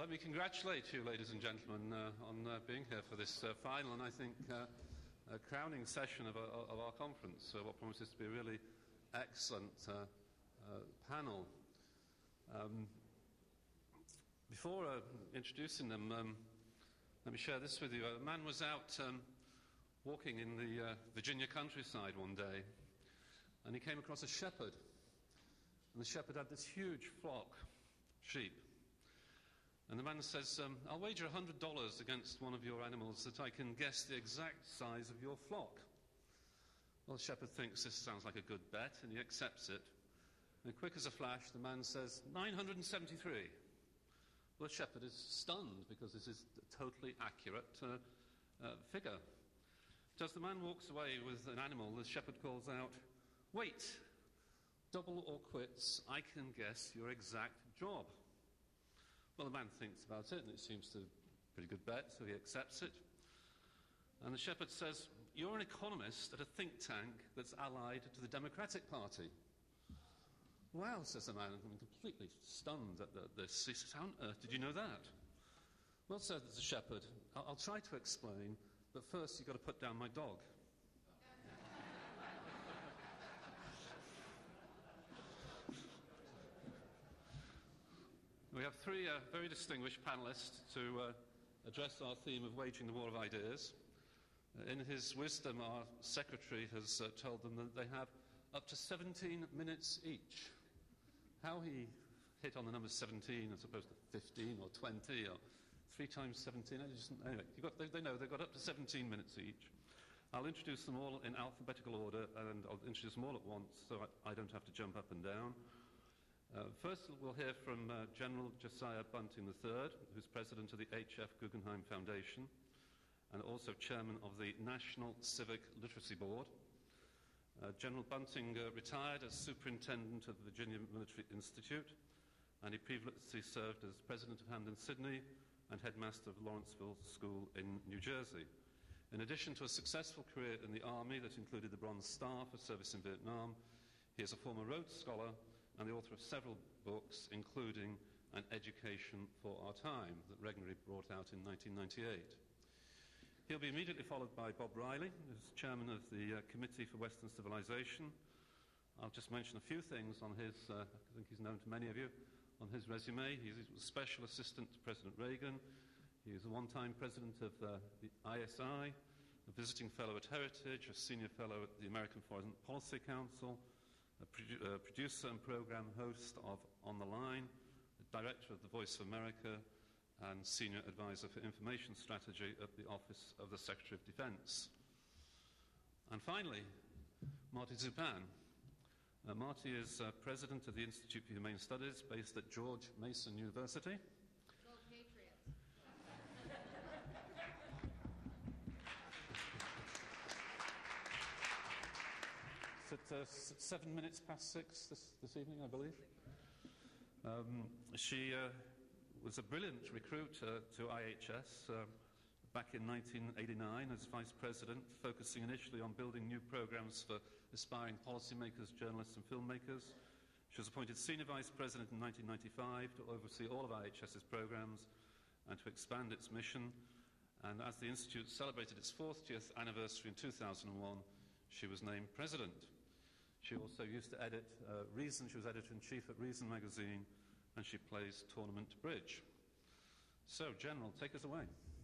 let me congratulate you, ladies and gentlemen, on being here for this final and, I think, crowning session of our conference, what promises to be a really excellent panel. Before introducing them, let me share this with you. A man was out walking in the Virginia countryside one day, and he came across a shepherd. And the shepherd had this huge flock of sheep. And the man says, I'll wager $100 against one of your animals that I can guess the exact size of your flock. Well, the shepherd thinks this sounds like a good bet, and he accepts it. And quick as a flash, the man says, 973. Well, the shepherd is stunned because this is a totally accurate figure. As the man walks away with an animal, the shepherd calls out, wait, double or quits, I can guess your exact job. Well, the man thinks about it, and it seems to be a pretty good bet, so he accepts it. And the shepherd says, you're an economist at a think tank that's allied to the Democratic Party. Wow, says the man, I'm completely stunned at this. He says, how on earth did you know that? Well, says the shepherd, I'll try to explain, but first you've got to put down my dog. We have three very distinguished panelists to address our theme of waging the war of ideas. In his wisdom, our secretary has told them that they have up to 17 minutes each. How he hit on the number 17 as opposed to 15 or 20 or 3 times 17, anyway, they know they've got up to 17 minutes each. I'll introduce them all in alphabetical order, and I'll introduce them all at once so I don't have to jump up and down. First, we'll hear from General Josiah Bunting III, who's president of the H.F. Guggenheim Foundation and also chairman of the National Civic Literacy Board. General Bunting retired as superintendent of the Virginia Military Institute, and he previously served as president of Hampden-Sydney and headmaster of Lawrenceville School in New Jersey. In addition to a successful career in the Army that included the Bronze Star for service in Vietnam, he is a former Rhodes Scholar and the author of several books, including An Education for Our Time, that Regnery brought out in 1998. He'll be immediately followed by Bob Riley, who's chairman of the Committee for Western Civilization. I'll just mention a few things on his, I think he's known to many of you, on his resume. He's a special assistant to President Reagan. He was a one-time president of the ISI, a visiting fellow at Heritage, a senior fellow at the American Foreign Policy Council, a producer and program host of On the Line, the director of the Voice of America, and senior advisor for information strategy at the Office of the Secretary of Defense. And finally, Marty Zupan. Marty is president of the Institute for Humane Studies, based at George Mason University. Go Patriots. It's at 7 minutes past 6 this evening, I believe. She was a brilliant recruit to IHS back in 1989 as vice president, focusing initially on building new programs for aspiring policymakers, journalists and filmmakers. She was appointed senior vice president in 1995 to oversee all of IHS's programs and to expand its mission. And as the Institute celebrated its 40th anniversary in 2001, she was named president. She also used to edit Reason. She was editor-in-chief at Reason magazine, and she plays tournament bridge. So, General, take us away.